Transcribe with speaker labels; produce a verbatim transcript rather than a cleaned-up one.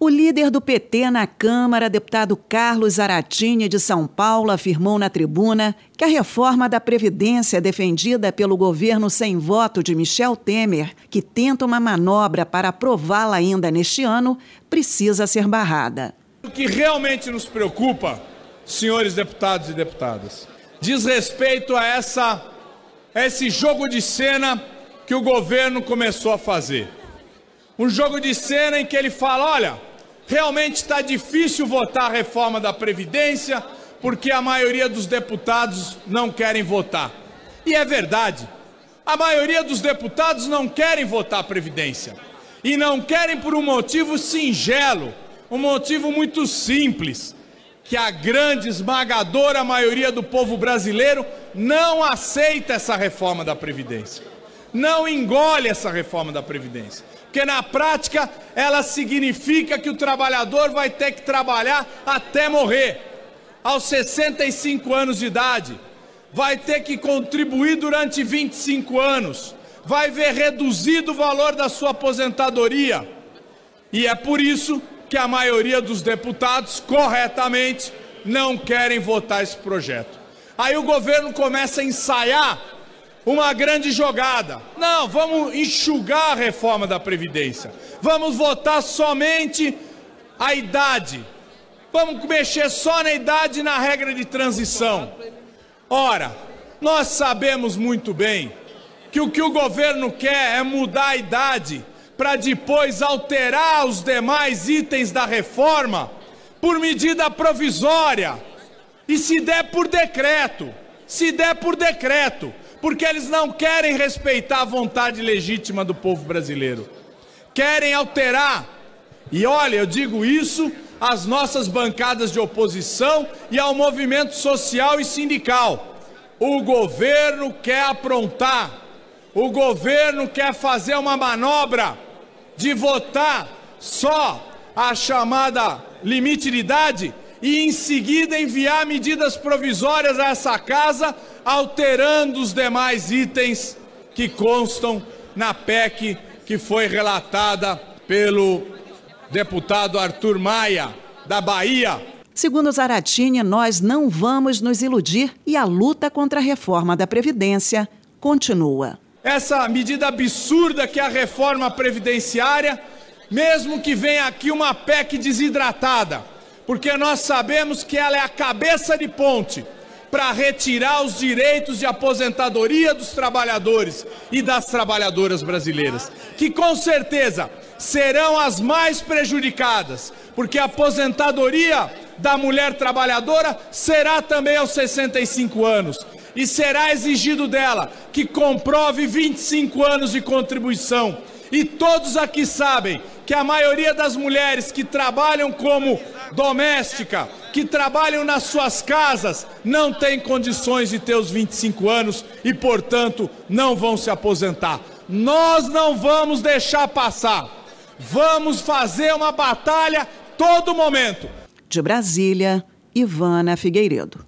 Speaker 1: O líder do P T na Câmara, deputado Carlos Zaratini, de São Paulo, afirmou na tribuna que a reforma da Previdência defendida pelo governo sem voto de Michel Temer, que tenta uma manobra para aprová-la ainda neste ano, precisa ser barrada.
Speaker 2: O que realmente nos preocupa, senhores deputados e deputadas, diz respeito a, essa, a esse jogo de cena que o governo começou a fazer. Um jogo de cena em que ele fala, olha, realmente está difícil votar a reforma da Previdência porque a maioria dos deputados não querem votar. E é verdade, a maioria dos deputados não querem votar a Previdência. E não querem por um motivo singelo, um motivo muito simples, que a grande, esmagadora maioria do povo brasileiro não aceita essa reforma da Previdência. Não engole essa reforma da Previdência. Porque na prática ela significa que o trabalhador vai ter que trabalhar até morrer, aos sessenta e cinco anos de idade, vai ter que contribuir durante vinte e cinco anos, vai ver reduzido o valor da sua aposentadoria. E é por isso que a maioria dos deputados, corretamente, não querem votar esse projeto. Aí o governo começa a ensaiar uma grande jogada. Não, vamos enxugar a reforma da Previdência. Vamos votar somente a idade. Vamos mexer só na idade e na regra de transição. Ora, nós sabemos muito bem que o que o governo quer é mudar a idade para depois alterar os demais itens da reforma por medida provisória. E se der por decreto, se der por decreto, porque eles não querem respeitar a vontade legítima do povo brasileiro. Querem alterar. E olha, eu digo isso às nossas bancadas de oposição e ao movimento social e sindical. O governo quer aprontar. O governo quer fazer uma manobra de votar só a chamada limite de idade e em seguida enviar medidas provisórias a essa casa, alterando os demais itens que constam na P E C que foi relatada pelo deputado Arthur Maia, da Bahia.
Speaker 1: Segundo Zaratini, nós não vamos nos iludir e a luta contra a reforma da Previdência continua.
Speaker 2: Essa medida absurda que é a reforma previdenciária, mesmo que venha aqui uma P E C desidratada, porque nós sabemos que ela é a cabeça de ponte para retirar os direitos de aposentadoria dos trabalhadores e das trabalhadoras brasileiras, que com certeza serão as mais prejudicadas, porque a aposentadoria da mulher trabalhadora será também aos sessenta e cinco anos, e será exigido dela que comprove vinte e cinco anos de contribuição. E todos aqui sabem que a maioria das mulheres que trabalham como doméstica, que trabalham nas suas casas, não tem condições de ter os vinte e cinco anos e, portanto, não vão se aposentar. Nós não vamos deixar passar. Vamos fazer uma batalha todo momento.
Speaker 1: De Brasília, Ivana Figueiredo.